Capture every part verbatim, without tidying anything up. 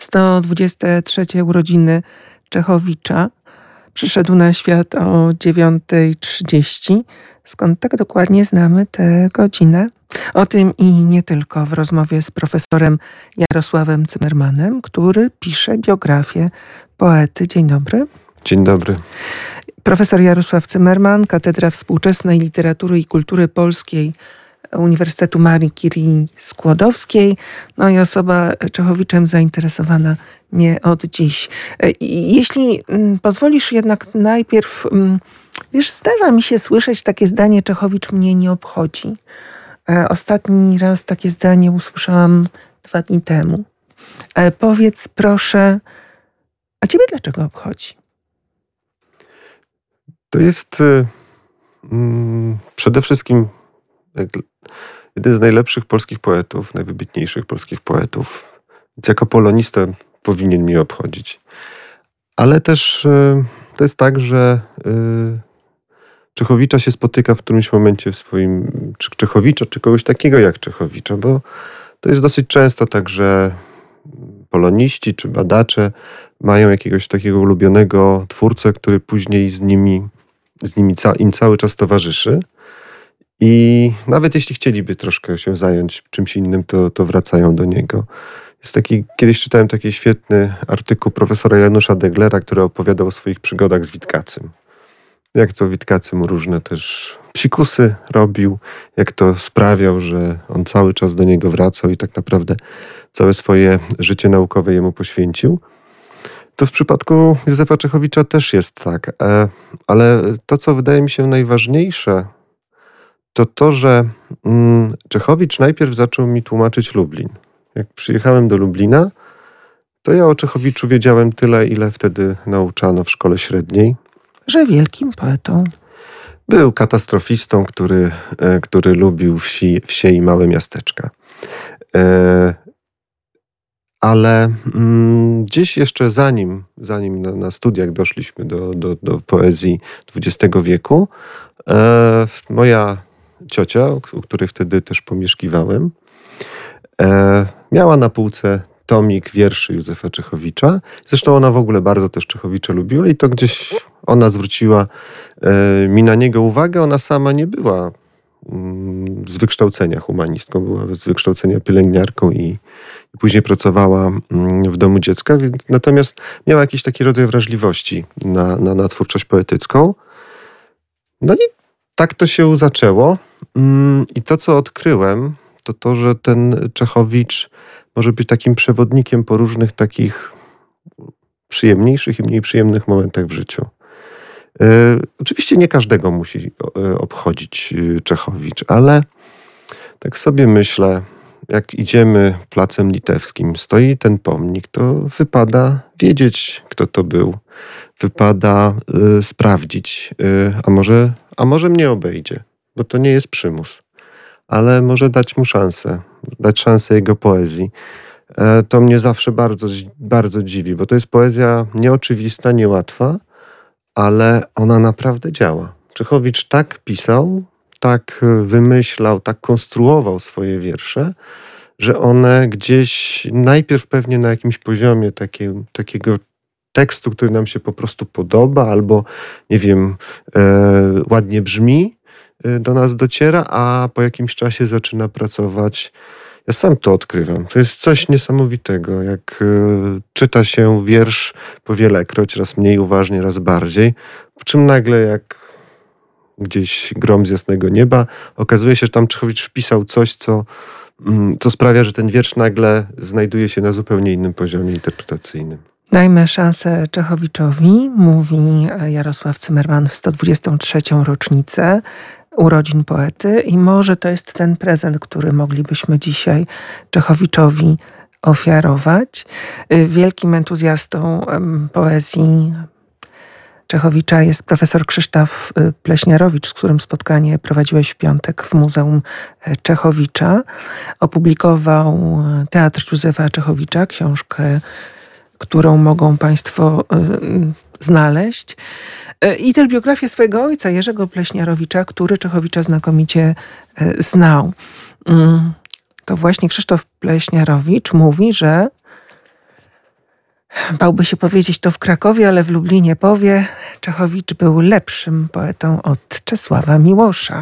sto dwudzieste trzecie urodziny Czechowicza. Przyszedł na świat o dziewiąta trzydzieści. Skąd tak dokładnie znamy tę godzinę? O tym i nie tylko w rozmowie z profesorem Jarosławem Cymmermanem, który pisze biografię poety. Dzień dobry. Dzień dobry. Profesor Jarosław Cymmerman, Katedra Współczesnej Literatury i Kultury Polskiej Uniwersytetu Marii Curie Skłodowskiej, no i osoba Czechowiczem zainteresowana nie od dziś. Jeśli pozwolisz jednak najpierw, wiesz, zdarza mi się słyszeć takie zdanie: Czechowicz mnie nie obchodzi. Ostatni raz takie zdanie usłyszałam dwa dni temu. Powiedz proszę, a ciebie dlaczego obchodzi? To jest mm, przede wszystkim jeden z najlepszych polskich poetów, najwybitniejszych polskich poetów. Więc jako polonistę powinien mnie obchodzić. Ale też y, to jest tak, że y, Czechowicza się spotyka w którymś momencie w swoim... Czy Czechowicza, czy kogoś takiego jak Czechowicza, bo to jest dosyć często tak, że poloniści czy badacze mają jakiegoś takiego ulubionego twórcę, który później z nimi, z nimi ca, im cały czas towarzyszy. I nawet jeśli chcieliby troszkę się zająć czymś innym, to, to wracają do niego. Jest taki, kiedyś czytałem taki świetny artykuł profesora Janusza Deglera, który opowiadał o swoich przygodach z Witkacym. Jak to Witkacy mu różne też psikusy robił, jak to sprawiał, że on cały czas do niego wracał i tak naprawdę całe swoje życie naukowe jemu poświęcił. To w przypadku Józefa Czechowicza też jest tak. Ale to, co wydaje mi się najważniejsze, to to, że mm, Czechowicz najpierw zaczął mi tłumaczyć Lublin. Jak przyjechałem do Lublina, to ja o Czechowiczu wiedziałem tyle, ile wtedy nauczano w szkole średniej. Że wielkim poetą. Był katastrofistą, który, e, który lubił wsi, wsie i małe miasteczka. E, ale mm, gdzieś jeszcze zanim, zanim na, na studiach doszliśmy do, do, do poezji dwudziestego wieku, e, moja ciocia, u której wtedy też pomieszkiwałem, e, miała na półce tomik wierszy Józefa Czechowicza. Zresztą ona w ogóle bardzo też Czechowicza lubiła i to gdzieś ona zwróciła e, mi na niego uwagę. Ona sama nie była mm, z wykształcenia humanistką, była z wykształcenia pielęgniarką i, i później pracowała mm, w domu dziecka, więc, natomiast miała jakiś taki rodzaj wrażliwości na, na, na twórczość poetycką. No i tak to się zaczęło. Mm, I to, co odkryłem, to to, że ten Czechowicz może być takim przewodnikiem po różnych takich przyjemniejszych i mniej przyjemnych momentach w życiu. E, oczywiście nie każdego musi e, obchodzić e, Czechowicz, ale tak sobie myślę, jak idziemy Placem Litewskim, stoi ten pomnik, to wypada wiedzieć, kto to był. Wypada e, sprawdzić, e, a może, a może mnie obejdzie, bo to nie jest przymus. Ale może dać mu szansę, dać szansę jego poezji. E, to mnie zawsze bardzo, bardzo dziwi, bo to jest poezja nieoczywista, niełatwa, ale ona naprawdę działa. Czechowicz tak pisał, tak wymyślał, tak konstruował swoje wiersze, że one gdzieś najpierw pewnie na jakimś poziomie takie, takiego tekstu, który nam się po prostu podoba albo, nie wiem, e, ładnie brzmi, do nas dociera, a po jakimś czasie zaczyna pracować. Ja sam to odkrywam. To jest coś niesamowitego, jak y, czyta się wiersz powielekroć, raz mniej uważnie, raz bardziej, po czym nagle jak gdzieś grom z jasnego nieba, okazuje się, że tam Czechowicz wpisał coś, co, mm, co sprawia, że ten wiersz nagle znajduje się na zupełnie innym poziomie interpretacyjnym. Dajmy szansę Czechowiczowi, mówi Jarosław Cymmerman w sto dwudziestą trzecią rocznicę urodzin poety i może to jest ten prezent, który moglibyśmy dzisiaj Czechowiczowi ofiarować. Wielkim entuzjastą poezji Czechowicza jest profesor Krzysztof Pleśniarowicz, z którym spotkanie prowadziłeś w piątek w Muzeum Czechowicza. Opublikował Teatr Józefa Czechowicza, książkę, którą mogą Państwo y, znaleźć. Y, I też biografię swojego ojca, Jerzego Pleśniarowicza, który Czechowicza znakomicie y, znał. Y, to właśnie Krzysztof Pleśniarowicz mówi, że bałby się powiedzieć to w Krakowie, ale w Lublinie powie, Czechowicz był lepszym poetą od Czesława Miłosza.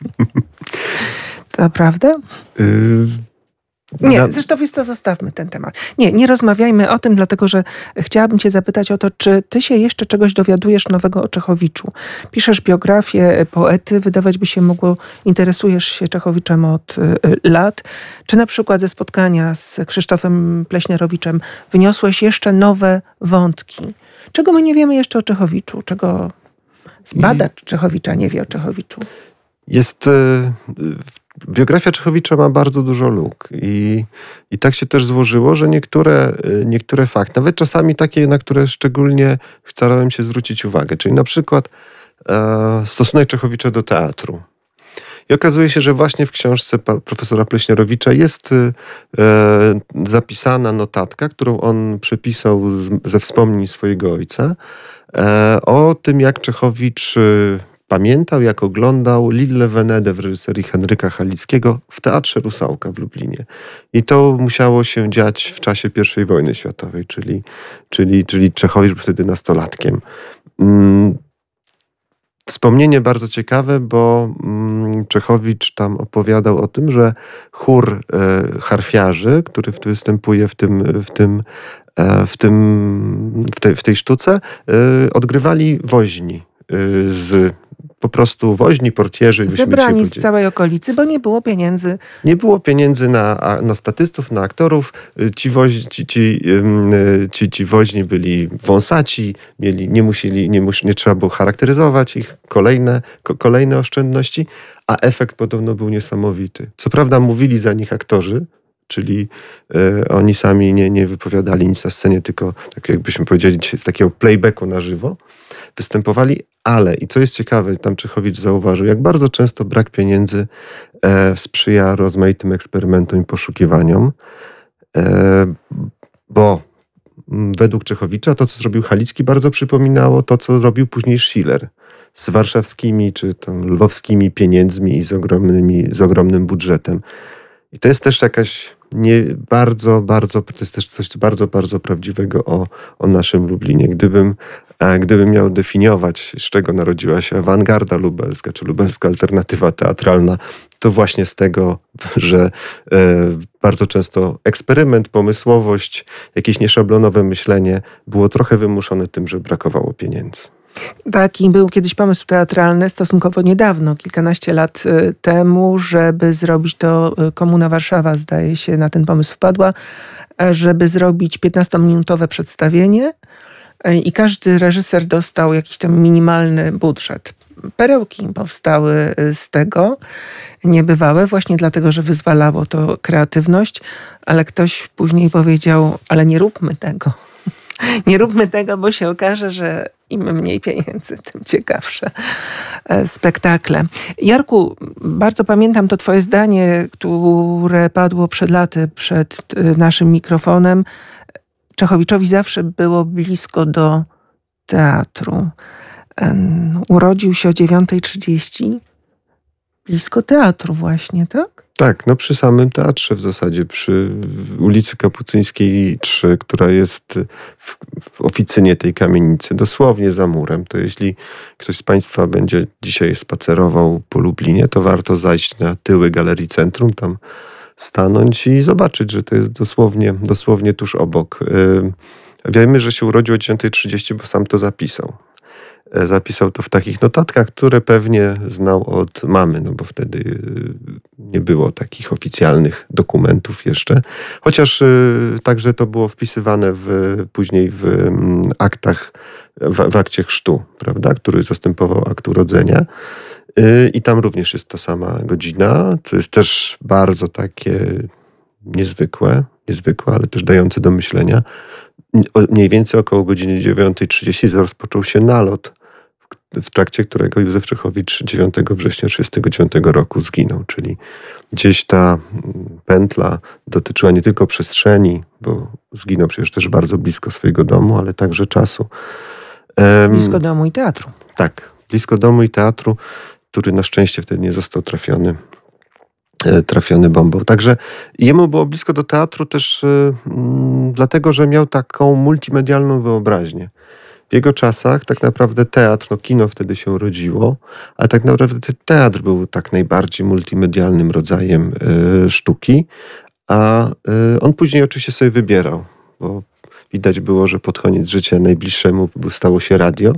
To prawda? Y- Nie, Na... zresztą wiesz co, zostawmy ten temat. Nie, nie rozmawiajmy o tym, dlatego że chciałabym cię zapytać o to, czy ty się jeszcze czegoś dowiadujesz nowego o Czechowiczu. Piszesz biografię poety, wydawać by się mogło, interesujesz się Czechowiczem od y, lat. Czy na przykład ze spotkania z Krzysztofem Pleśnierowiczem wyniosłeś jeszcze nowe wątki? Czego my nie wiemy jeszcze o Czechowiczu? Czego badacz Czechowicza nie wie o Czechowiczu? Jest... Y- Biografia Czechowicza ma bardzo dużo luk i, i tak się też złożyło, że niektóre, niektóre fakty, nawet czasami takie, na które szczególnie starałem się zwrócić uwagę, czyli na przykład e, stosunek Czechowicza do teatru. I okazuje się, że właśnie w książce pa, profesora Pleśnierowicza jest e, zapisana notatka, którą on przepisał z, ze wspomnień swojego ojca e, o tym, jak Czechowicz pamiętał, jak oglądał Lille Venede w reżyserii Henryka Halickiego w Teatrze Rusałka w Lublinie. I to musiało się dziać w czasie pierwszej wojny światowej, czyli, czyli, czyli Czechowicz był wtedy nastolatkiem. Mm, wspomnienie bardzo ciekawe, bo mm, Czechowicz tam opowiadał o tym, że chór e, harfiarzy, który występuje w tym, w tym, e, w tym w, te, w tej sztuce, e, odgrywali woźni e, z po prostu woźni, portierzy. Zebrani z całej okolicy, bo nie było pieniędzy. Nie było pieniędzy na, na statystów, na aktorów. Ci, woź, ci, ci, ci, ci woźni byli wąsaci, mieli, nie, musieli, nie, mus, nie trzeba było charakteryzować ich, kolejne, ko, kolejne oszczędności, a efekt podobno był niesamowity. Co prawda mówili za nich aktorzy, czyli y, oni sami nie, nie wypowiadali nic na scenie, tylko tak jakbyśmy powiedzieli z takiego playbacku na żywo występowali, ale i co jest ciekawe, tam Czechowicz zauważył, jak bardzo często brak pieniędzy e, sprzyja rozmaitym eksperymentom i poszukiwaniom, e, bo m, według Czechowicza to, co zrobił Halicki, bardzo przypominało to, co robił później Schiller z warszawskimi czy tam lwowskimi pieniędzmi i z, ogromnymi, z ogromnym budżetem. I to jest też jakaś nie bardzo, bardzo, to jest też coś bardzo, bardzo prawdziwego o, o naszym Lublinie. Gdybym, e, gdybym miał definiować, z czego narodziła się awangarda lubelska, czy lubelska alternatywa teatralna, to właśnie z tego, że e, bardzo często eksperyment, pomysłowość, jakieś nieszablonowe myślenie było trochę wymuszone tym, że brakowało pieniędzy. Taki był kiedyś pomysł teatralny, stosunkowo niedawno, kilkanaście lat temu, żeby zrobić to, Komuna Warszawa zdaje się na ten pomysł wpadła, żeby zrobić piętnastominutowe przedstawienie i każdy reżyser dostał jakiś tam minimalny budżet. Perełki powstały z tego, niebywałe, właśnie dlatego, że wyzwalało to kreatywność, ale ktoś później powiedział, ale nie róbmy tego. Nie róbmy tego, bo się okaże, że im mniej pieniędzy, tym ciekawsze spektakle. Jarku, bardzo pamiętam to twoje zdanie, które padło przed laty, przed naszym mikrofonem. Czechowiczowi zawsze było blisko do teatru. Urodził się o dziewiąta trzydzieści. Blisko teatru właśnie, tak? Tak, no przy samym teatrze w zasadzie, przy ulicy Kapucyńskiej trzy, która jest w, w oficynie tej kamienicy, dosłownie za murem. To jeśli ktoś z Państwa będzie dzisiaj spacerował po Lublinie, to warto zajść na tyły Galerii Centrum, tam stanąć i zobaczyć, że to jest dosłownie, dosłownie tuż obok. Yy, wiemy, że się urodził o dziewiąta trzydzieści, bo sam to zapisał. Zapisał to w takich notatkach, które pewnie znał od mamy, no bo wtedy nie było takich oficjalnych dokumentów jeszcze. Chociaż także to było wpisywane w, później w aktach, w, w akcie chrztu, prawda, który zastępował akt urodzenia. I tam również jest ta sama godzina, co jest też bardzo takie niezwykłe, niezwykłe, ale też dające do myślenia. Mniej więcej około godziny dziewiąta trzydzieści rozpoczął się nalot, w trakcie którego Józef Czechowicz dziewiątego września tysiąc dziewięćset trzydziestego dziewiątego roku zginął. Czyli gdzieś ta pętla dotyczyła nie tylko przestrzeni, bo zginął przecież też bardzo blisko swojego domu, ale także czasu. Blisko domu i teatru. Tak, blisko domu i teatru, który na szczęście wtedy nie został trafiony trafiony bombą. Także jemu było blisko do teatru też mm, dlatego, że miał taką multimedialną wyobraźnię. W jego czasach tak naprawdę teatr, no kino wtedy się rodziło, ale tak naprawdę teatr był tak najbardziej multimedialnym rodzajem y, sztuki, a y, on później oczywiście sobie wybierał, bo widać było, że pod koniec życia najbliższemu stało się radio,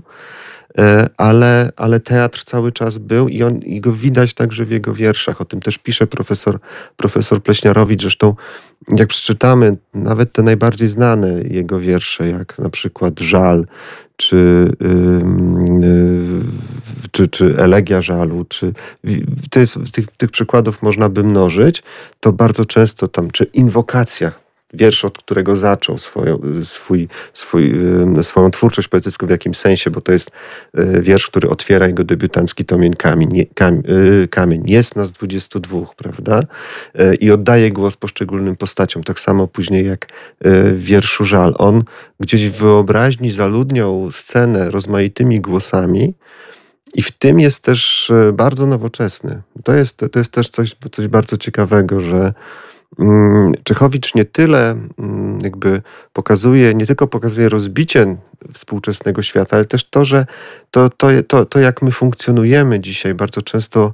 ale, ale teatr cały czas był i, on, i go widać także w jego wierszach. O tym też pisze profesor, profesor Pleśniarowicz. Zresztą jak przeczytamy nawet te najbardziej znane jego wiersze, jak na przykład Żal, czy, yy, yy, czy, czy Elegia Żalu, czy to jest, tych, tych przykładów można by mnożyć, to bardzo często tam, czy Inwokacjach, wiersz, od którego zaczął swoją, swój, swój, swoją twórczość poetycką w jakimś sensie, bo to jest wiersz, który otwiera jego debiutancki tomień Kamień. Nie, kam, kamień. Jest nas dwudziestu dwóch, prawda? I oddaje głos poszczególnym postaciom. Tak samo później jak w wierszu Żal. On gdzieś w wyobraźni zaludniał scenę rozmaitymi głosami i w tym jest też bardzo nowoczesny. To jest, to jest też coś, coś bardzo ciekawego, że Czechowicz nie tyle jakby pokazuje, nie tylko pokazuje rozbicie współczesnego świata, ale też to, że to, to, to, to jak my funkcjonujemy dzisiaj bardzo często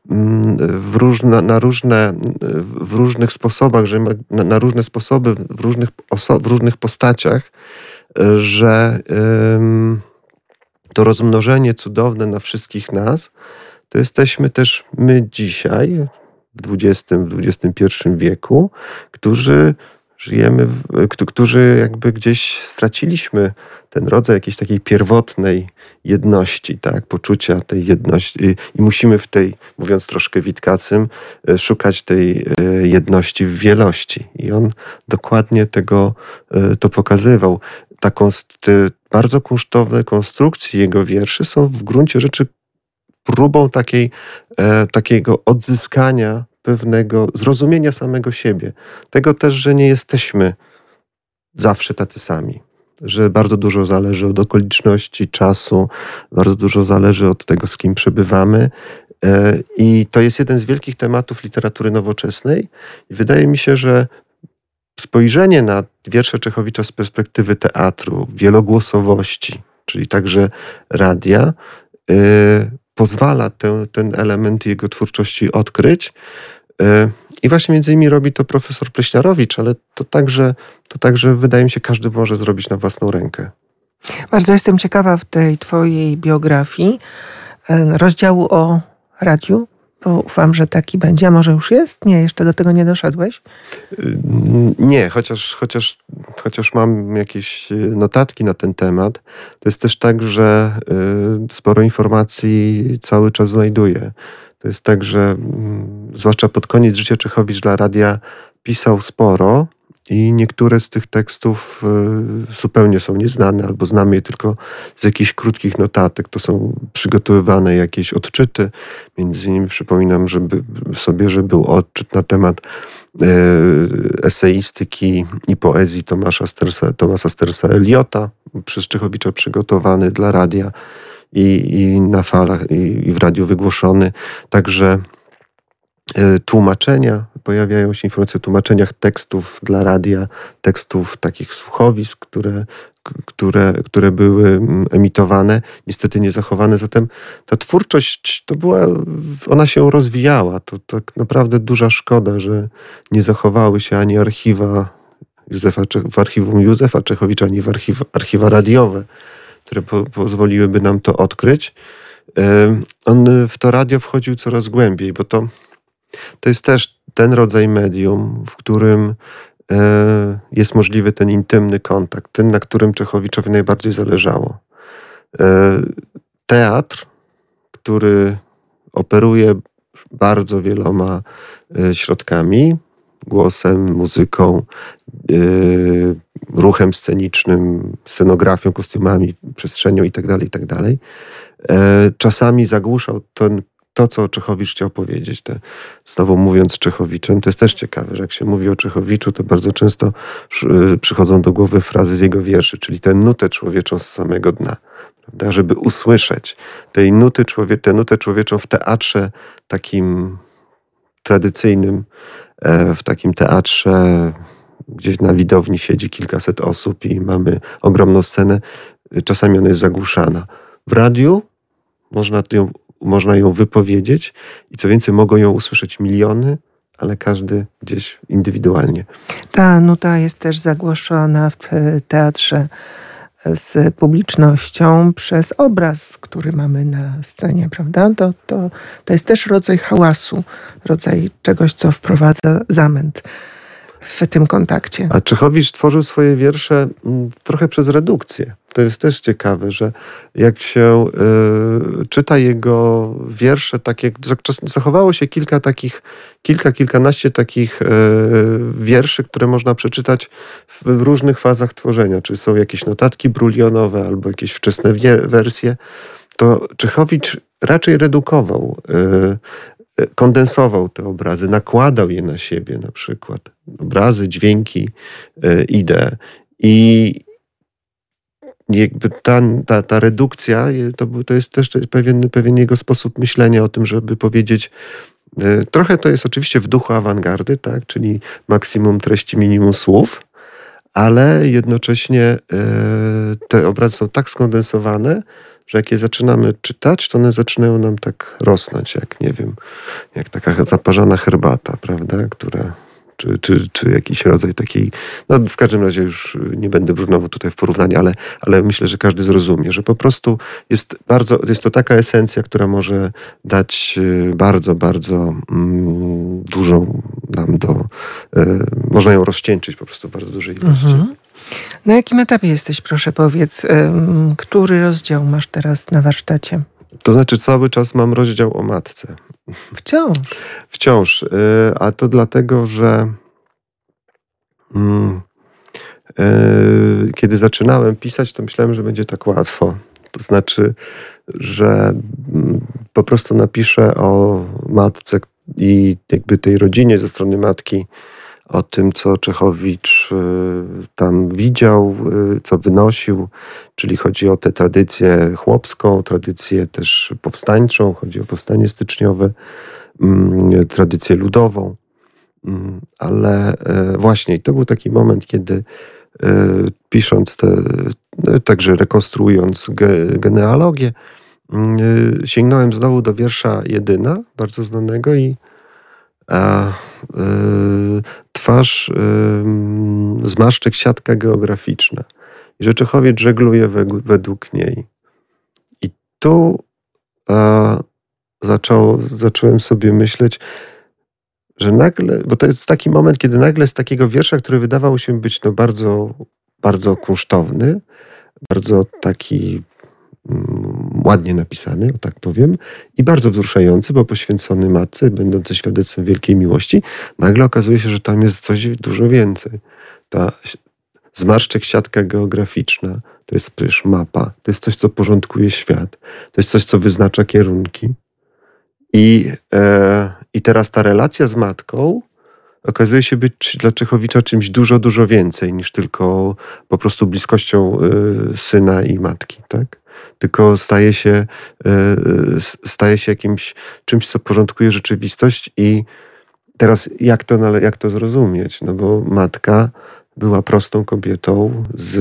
w różne, na różne, w różnych sposobach, że na, na różne sposoby, w różnych, oso- w różnych postaciach, że ym, to rozmnożenie cudowne na wszystkich nas, to jesteśmy też my dzisiaj, w dwudziestym, w dwudziestym pierwszym wieku, którzy żyjemy, w, którzy jakby gdzieś straciliśmy ten rodzaj jakiejś takiej pierwotnej jedności, tak, poczucia tej jedności i musimy w tej, mówiąc troszkę Witkacym, szukać tej jedności w wielości. I on dokładnie tego to pokazywał. Taką bardzo kunsztowne konstrukcje jego wierszy są w gruncie rzeczy próbą takiej, e, takiego odzyskania pewnego zrozumienia samego siebie. Tego też, że nie jesteśmy zawsze tacy sami. Że bardzo dużo zależy od okoliczności, czasu, bardzo dużo zależy od tego, z kim przebywamy. E, I to jest jeden z wielkich tematów literatury nowoczesnej. I wydaje mi się, że spojrzenie na wiersze Czechowicza z perspektywy teatru, wielogłosowości, czyli także radia, e, pozwala te, ten element jego twórczości odkryć. I właśnie między innymi robi to profesor Pleśniarowicz, ale to także, to także wydaje mi się, każdy może zrobić na własną rękę. Bardzo jestem ciekawa w tej twojej biografii rozdziału o radiu, bo ufam, że taki będzie. A może już jest? Nie, jeszcze do tego nie doszedłeś? Nie, chociaż, chociaż, chociaż mam jakieś notatki na ten temat. To jest też tak, że sporo informacji cały czas znajduję. To jest tak, że zwłaszcza pod koniec życia Czechowicz dla radia pisał sporo i niektóre z tych tekstów zupełnie są nieznane albo znamy je tylko z jakichś krótkich notatek. To są przygotowywane jakieś odczyty. Między innymi przypominam że by, sobie, że był odczyt na temat e, eseistyki i poezji Tomasza Stersa, Tomasa Stersa Eliota, przez Czechowicza przygotowany dla radia i, i na falach, i, i w radiu wygłoszony. Także e, tłumaczenia, pojawiają się informacje o tłumaczeniach tekstów dla radia, tekstów takich słuchowisk, które, które, które były emitowane, niestety nie zachowane. Zatem ta twórczość to była, ona się rozwijała. To tak naprawdę duża szkoda, że nie zachowały się ani archiwa Józefa, w archiwum Józefa Czechowicza, ani w archiwa, archiwa radiowe, które po, pozwoliłyby nam to odkryć. On w to radio wchodził coraz głębiej, bo to, to jest też ten rodzaj medium, w którym e, jest możliwy ten intymny kontakt, ten, na którym Czechowiczowi najbardziej zależało. E, teatr, który operuje bardzo wieloma e, środkami, głosem, muzyką, e, ruchem scenicznym, scenografią, kostiumami, przestrzenią itd., itd. E, czasami zagłuszał ten to, co Czechowicz chciał powiedzieć. Te, znowu mówiąc Czechowiczem, to jest też ciekawe, że jak się mówi o Czechowiczu, to bardzo często przychodzą do głowy frazy z jego wierszy, czyli tę nutę człowieczą z samego dna. Prawda? Żeby usłyszeć tej nuty człowie, tę nutę człowieczą w teatrze takim tradycyjnym, w takim teatrze, gdzie na widowni siedzi kilkaset osób i mamy ogromną scenę, czasami ona jest zagłuszana. W radiu można ją, można ją wypowiedzieć i co więcej, mogą ją usłyszeć miliony, ale każdy gdzieś indywidualnie. Ta nuta jest też zagłoszona w teatrze z publicznością przez obraz, który mamy na scenie, prawda? To, to, to jest też rodzaj hałasu, rodzaj czegoś, co wprowadza zamęt w tym kontakcie. A Czechowicz tworzył swoje wiersze trochę przez redukcję. To jest też ciekawe, że jak się y, czyta jego wiersze, takie, zachowało się kilka takich, kilka, kilkanaście takich y, wierszy, które można przeczytać w, w różnych fazach tworzenia. Czy są jakieś notatki brulionowe, albo jakieś wczesne wie, wersje. To Czechowicz raczej redukował, y, kondensował te obrazy, nakładał je na siebie na przykład. Obrazy, dźwięki, y, idee. I jakby ta, ta, ta redukcja to, to jest też pewien, pewien jego sposób myślenia o tym, żeby powiedzieć, y, trochę to jest oczywiście w duchu awangardy, tak, czyli maksimum treści, minimum słów, ale jednocześnie y, te obrazy są tak skondensowane, że jak je zaczynamy czytać, to one zaczynają nam tak rosnąć, jak nie wiem, jak taka zaparzana herbata, prawda, która... Czy, czy, czy jakiś rodzaj takiej, no w każdym razie już nie będę brnął tutaj w porównanie, ale, ale myślę, że każdy zrozumie, że po prostu jest bardzo, jest to taka esencja, która może dać bardzo, bardzo mm, dużą nam do, y, można ją rozcieńczyć po prostu w bardzo dużej ilości. Mhm. Na jakim etapie jesteś, proszę powiedz, ym, który rozdział masz teraz na warsztacie? To znaczy cały czas mam rozdział o matce. Wciąż. Wciąż. A to dlatego, że mm, yy, kiedy zaczynałem pisać, to myślałem, że będzie tak łatwo. To znaczy, że mm, po prostu napiszę o matce i jakby tej rodzinie ze strony matki, o tym, co Czechowicz y, tam widział, y, co wynosił, czyli chodzi o tę tradycję chłopską, tradycję też powstańczą, chodzi o powstanie styczniowe, y, tradycję ludową. Y, ale y, właśnie to był taki moment, kiedy y, pisząc te, y, także rekonstruując ge, genealogię, y, sięgnąłem znowu do wiersza Jedyna, bardzo znanego i a y, twarz y, zmarszczek siatka geograficzna. I że Czechowicz żegluje we, według niej. I tu a, zaczął, zacząłem sobie myśleć, że nagle, bo to jest taki moment, kiedy nagle z takiego wiersza, który wydawał się być no bardzo, bardzo kunsztowny, bardzo taki ładnie napisany, o tak powiem, i bardzo wzruszający, bo poświęcony matce, będący świadectwem wielkiej miłości, nagle okazuje się, że tam jest coś dużo więcej. Ta zmarszczek siatka geograficzna, to jest przecież mapa, to jest coś, co porządkuje świat, to jest coś, co wyznacza kierunki. I, e, i teraz ta relacja z matką okazuje się być dla Czechowicza czymś dużo, dużo więcej niż tylko po prostu bliskością y, syna i matki, tak? Tylko staje się, y, staje się jakimś czymś, co porządkuje rzeczywistość i teraz jak to, jak to zrozumieć? No bo matka była prostą kobietą z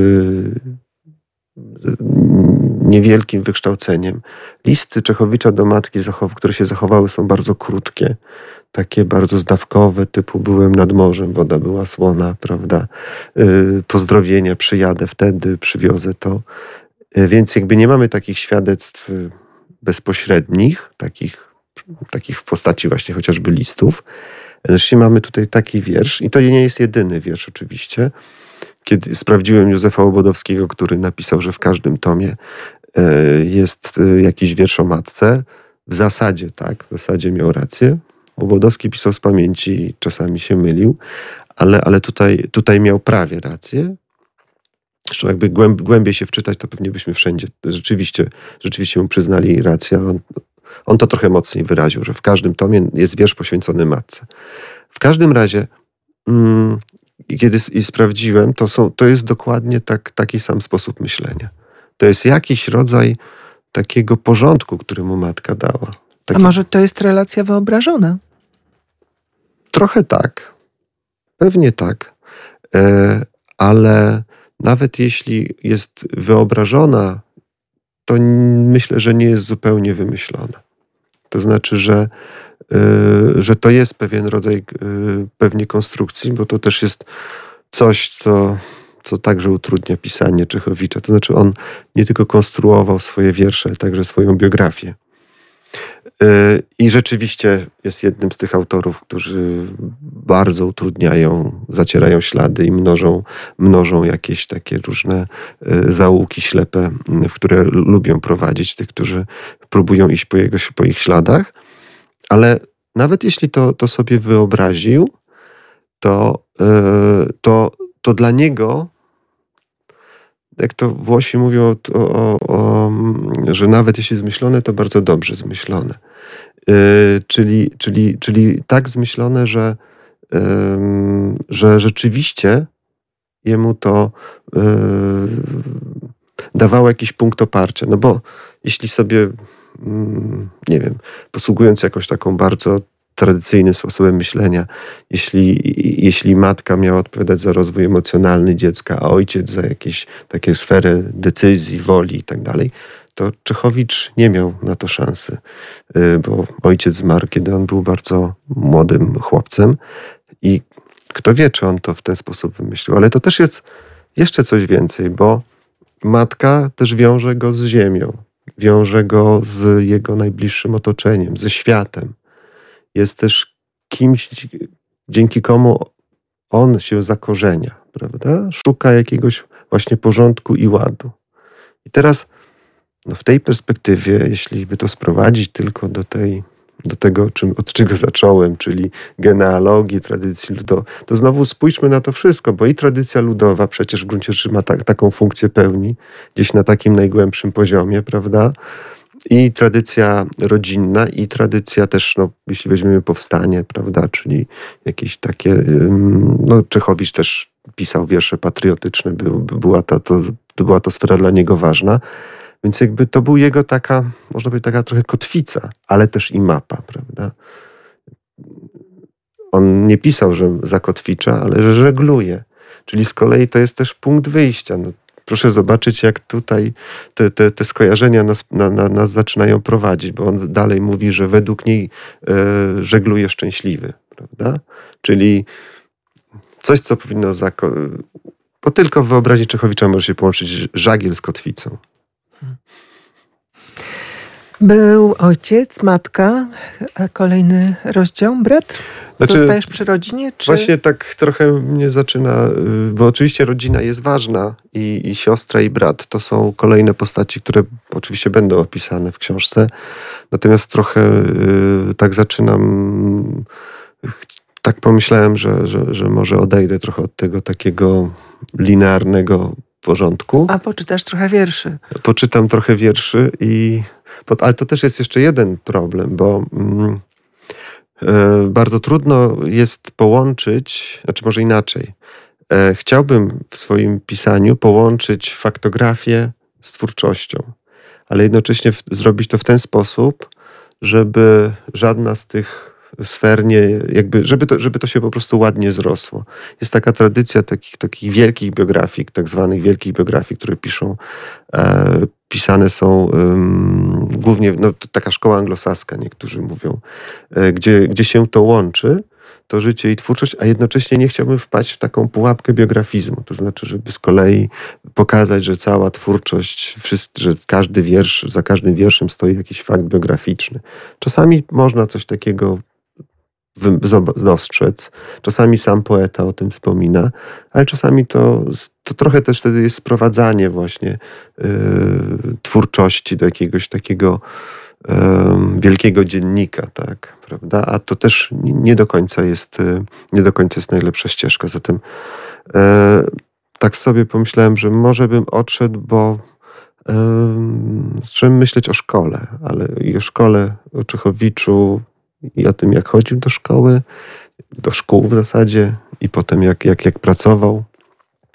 niewielkim wykształceniem. Listy Czechowicza do matki, które się zachowały, są bardzo krótkie. Takie bardzo zdawkowe, typu byłem nad morzem, woda była słona, prawda? Yy, pozdrowienia, przyjadę wtedy, przywiozę to. Yy, więc jakby nie mamy takich świadectw bezpośrednich, takich, takich w postaci właśnie chociażby listów. Zresztą mamy tutaj taki wiersz, i to nie jest jedyny wiersz oczywiście. Kiedy sprawdziłem Józefa Łobodowskiego, który napisał, że w każdym tomie yy, jest yy, jakiś wiersz o matce. W zasadzie tak, w zasadzie miał rację. Łobodowski pisał z pamięci, czasami się mylił, ale, ale tutaj, tutaj miał prawie rację. Zresztą jakby głęb, głębiej się wczytać, to pewnie byśmy wszędzie rzeczywiście, rzeczywiście mu przyznali rację. On, on to trochę mocniej wyraził, że w każdym tomie jest wiersz poświęcony matce. W każdym razie, mm, kiedy i sprawdziłem, to, są, to jest dokładnie tak, taki sam sposób myślenia. To jest jakiś rodzaj takiego porządku, który mu matka dała. Taki... A może to jest relacja wyobrażona? Trochę tak, pewnie tak, e, ale nawet jeśli jest wyobrażona, to myślę, że nie jest zupełnie wymyślona. To znaczy, że, y, że to jest pewien rodzaj y, pewnie konstrukcji, bo to też jest coś, co, co także utrudnia pisanie Czechowicza. To znaczy on nie tylko konstruował swoje wiersze, ale także swoją biografię. Y, I rzeczywiście jest jednym z tych autorów, którzy bardzo utrudniają, zacierają ślady i mnożą, mnożą jakieś takie różne y, zaułki ślepe, w które lubią prowadzić tych, którzy próbują iść po, jego, po ich śladach. Ale nawet jeśli to, to sobie wyobraził, to, y, to, to dla niego, jak to Włosi mówią, o, o, o, że nawet jeśli zmyślone, to bardzo dobrze zmyślone. Yy, czyli, czyli, czyli tak zmyślone, że, yy, że rzeczywiście jemu to yy, dawało jakiś punkt oparcia. No bo jeśli sobie, yy, nie wiem, posługując jakąś taką bardzo tradycyjnym sposobem myślenia, jeśli, jeśli matka miała odpowiadać za rozwój emocjonalny dziecka, a ojciec za jakieś takie sfery decyzji, woli i tak dalej, to Czechowicz nie miał na to szansy, bo ojciec zmarł, kiedy on był bardzo młodym chłopcem i kto wie, czy on to w ten sposób wymyślił. Ale to też jest jeszcze coś więcej, bo matka też wiąże go z ziemią, wiąże go z jego najbliższym otoczeniem, ze światem. Jest też kimś, dzięki komu on się zakorzenia, prawda? Szuka jakiegoś właśnie porządku i ładu. I teraz no w tej perspektywie, jeśli by to sprowadzić tylko do tej, do tego, czym, od czego zacząłem, czyli genealogii, tradycji ludowej, to znowu spójrzmy na to wszystko, bo i tradycja ludowa przecież w gruncie rzeczy ma ta, taką funkcję pełni, gdzieś na takim najgłębszym poziomie, prawda? I tradycja rodzinna, i tradycja też, no, jeśli weźmiemy powstanie, prawda, czyli jakieś takie, no Czechowicz też pisał wiersze patriotyczne, był, była, to, to, była to sfera dla niego ważna, więc jakby to był jego taka, można powiedzieć, taka trochę kotwica, ale też i mapa, prawda. On nie pisał, że zakotwicza, ale że żegluje, czyli z kolei to jest też punkt wyjścia. No, proszę zobaczyć, jak tutaj te, te, te skojarzenia nas, na, na, nas zaczynają prowadzić, bo on dalej mówi, że według niej e, żegluje szczęśliwy, prawda? Czyli coś, co powinno... Zako- to tylko w wyobraźni Czechowicza może się połączyć żagiel z kotwicą. Był ojciec, matka, a kolejny rozdział, brat? Znaczy, Zostajesz przy rodzinie? Czy... Właśnie tak trochę mnie zaczyna, bo oczywiście rodzina jest ważna i, i siostra i brat to są kolejne postaci, które oczywiście będą opisane w książce. Natomiast trochę y, tak zaczynam, tak pomyślałem, że, że, że może odejdę trochę od tego takiego linearnego porządku. A poczytasz trochę wierszy. Poczytam trochę wierszy, i, ale to też jest jeszcze jeden problem, bo mm, e, bardzo trudno jest połączyć, znaczy może inaczej. E, chciałbym w swoim pisaniu połączyć faktografię z twórczością, ale jednocześnie w, zrobić to w ten sposób, żeby żadna z tych sfer nie, jakby, żeby to, żeby to się po prostu ładnie zrosło. Jest taka tradycja takich, takich wielkich biografii, tak zwanych wielkich biografii, które piszą, e, pisane są um, głównie, no to taka szkoła anglosaska, niektórzy mówią, e, gdzie, gdzie się to łączy, to życie i twórczość, a jednocześnie nie chciałbym wpaść w taką pułapkę biografizmu. To znaczy, żeby z kolei pokazać, że cała twórczość, wszyscy, że każdy wiersz, za każdym wierszem stoi jakiś fakt biograficzny. Czasami można coś takiego dostrzec. Czasami sam poeta o tym wspomina, ale czasami to, to trochę też wtedy jest sprowadzanie właśnie yy, twórczości do jakiegoś takiego yy, wielkiego dziennika, tak, prawda? A to też nie do końca jest, yy, nie do końca jest najlepsza ścieżka. Zatem yy, tak sobie pomyślałem, że może bym odszedł, bo yy, zacząłem myśleć o szkole, ale i o szkole, o Czechowiczu, i o tym, jak chodził do szkoły, do szkół w zasadzie, i potem jak, jak, jak pracował.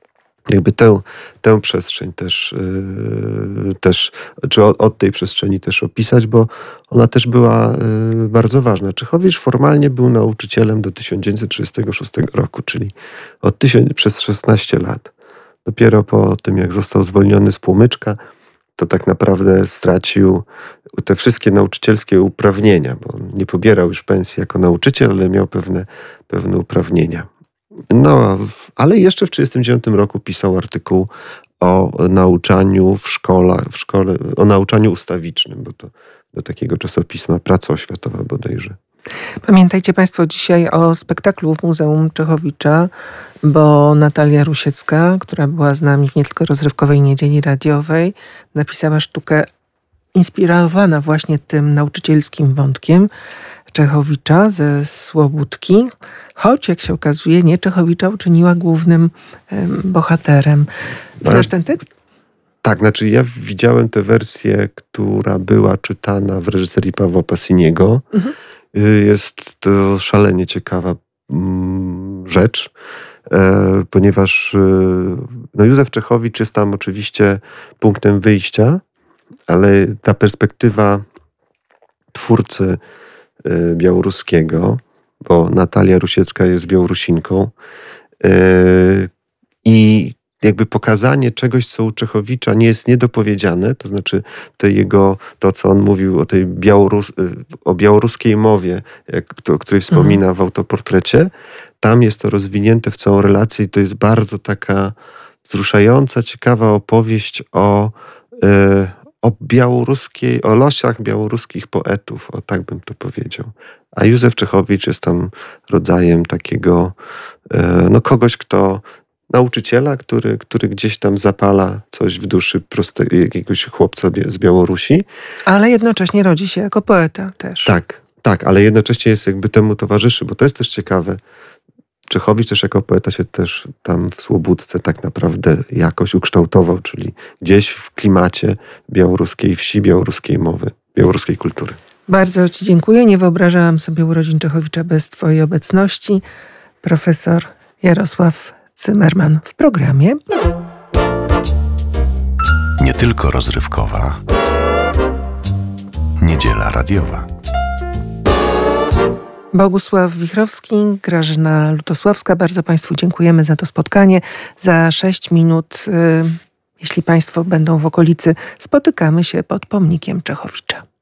jakby tę, tę przestrzeń też, yy, też czy od, od tej przestrzeni też opisać, bo ona też była yy, bardzo ważna. Czechowicz formalnie był nauczycielem do tysiąc dziewięćset trzydziestego szóstego roku, czyli od tysiąc, przez szesnaście lat. Dopiero po tym, jak został zwolniony z Płomyczka, to tak naprawdę stracił te wszystkie nauczycielskie uprawnienia, bo on nie pobierał już pensji jako nauczyciel, ale miał pewne, pewne uprawnienia. No, ale jeszcze w tysiąc dziewięćset trzydziestym dziewiątym roku pisał artykuł o nauczaniu w szkole, w szkole, o nauczaniu ustawicznym, bo to do takiego czasopisma Praca Oświatowa bodajże. Pamiętajcie Państwo dzisiaj o spektaklu w Muzeum Czechowicza, bo Natalia Rusiecka, która była z nami w nie tylko rozrywkowej niedzieli radiowej, napisała sztukę inspirowana właśnie tym nauczycielskim wątkiem Czechowicza ze Słobódki, choć jak się okazuje nie Czechowicza uczyniła głównym um, bohaterem. Znasz ten tekst? Tak, znaczy ja widziałem tę wersję, która była czytana w reżyserii Pawła Passiniego. Mhm. Jest to szalenie ciekawa mm, rzecz, e, ponieważ e, no Józef Czechowicz jest tam oczywiście punktem wyjścia, ale ta perspektywa twórcy e, białoruskiego, bo Natalia Rusiecka jest Białorusinką e, i jakby pokazanie czegoś, co u Czechowicza nie jest niedopowiedziane, to znaczy to jego, to co on mówił o tej Białorus, o białoruskiej mowie, jak, o której wspomina mhm. w autoportrecie, tam jest to rozwinięte w całą relację i to jest bardzo taka wzruszająca, ciekawa opowieść o, e, o białoruskiej, o losach białoruskich poetów, o tak bym to powiedział. A Józef Czechowicz jest tam rodzajem takiego, e, no kogoś, kto nauczyciela, który, który gdzieś tam zapala coś w duszy proste, jakiegoś chłopca z Białorusi. Ale jednocześnie rodzi się jako poeta też. Tak, tak, ale jednocześnie jest jakby temu towarzyszy, bo to jest też ciekawe. Czechowicz też jako poeta się też tam w Słobódce tak naprawdę jakoś ukształtował, czyli gdzieś w klimacie białoruskiej wsi, białoruskiej mowy, białoruskiej kultury. Bardzo Ci dziękuję. Nie wyobrażałam sobie urodzin Czechowicza bez Twojej obecności. Profesor Jarosław Cymmerman w programie. Nie tylko rozrywkowa. Niedziela radiowa. Bogusław Wichrowski, Grażyna Lutosławska. Bardzo Państwu dziękujemy za to spotkanie. Za sześć minut, jeśli Państwo będą w okolicy, spotykamy się pod pomnikiem Czechowicza.